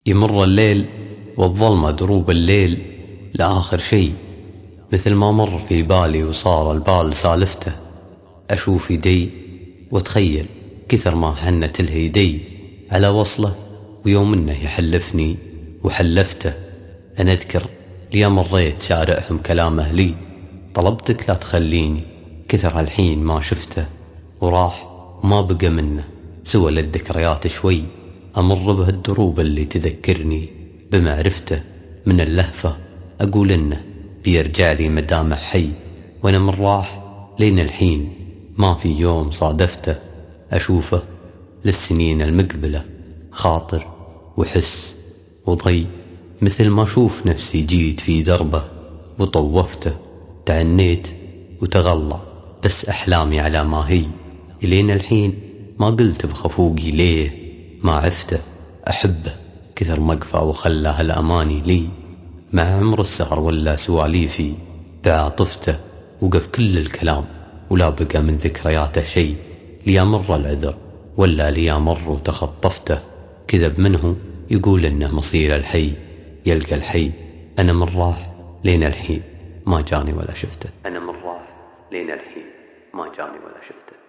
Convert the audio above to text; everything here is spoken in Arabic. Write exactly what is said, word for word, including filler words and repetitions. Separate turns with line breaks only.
يمر الليل والظلمة دروب الليل لآخر شي، مثل ما مر في بالي وصار البال سالفته. أشوف يدي واتخيل كثر ما حنت له يدي على وصله، ويوم انه يحلفني وحلفته. أنا أذكر ليا مريت شارعهم كلامه لي، طلبتك لا تخليني كثر هالحين ما شفته. وراح وما بقى منه سوى للذكريات شوي، أمر بهالدروب اللي تذكرني بمعرفته. من اللهفة أقول إنه بيرجع لي مدامه حي، وأنا من راح لين الحين ما في يوم صادفته. أشوفه للسنين المقبلة خاطر وحس وضي، مثل ما أشوف نفسي جيت في دربه وطوفته. تعنيت وتغلى بس أحلامي على ما هي، إلين الحين ما قلت بخفوقي ليه ما عفته. أحبه كثر مقفى وخلاه الأماني لي، مع عمر السهر ولا سواليفي بعاطفته. وقف كل الكلام ولا بقى من ذكرياته شي، ليا مر العذر ولا ليا مر وتخطفته. كذب منه يقول إنه مصير الحي يلقى الحي، أنا من راح لين الحين ما جاني ولا شفته. أنا من راح لين الحين ما جاني ولا شفته.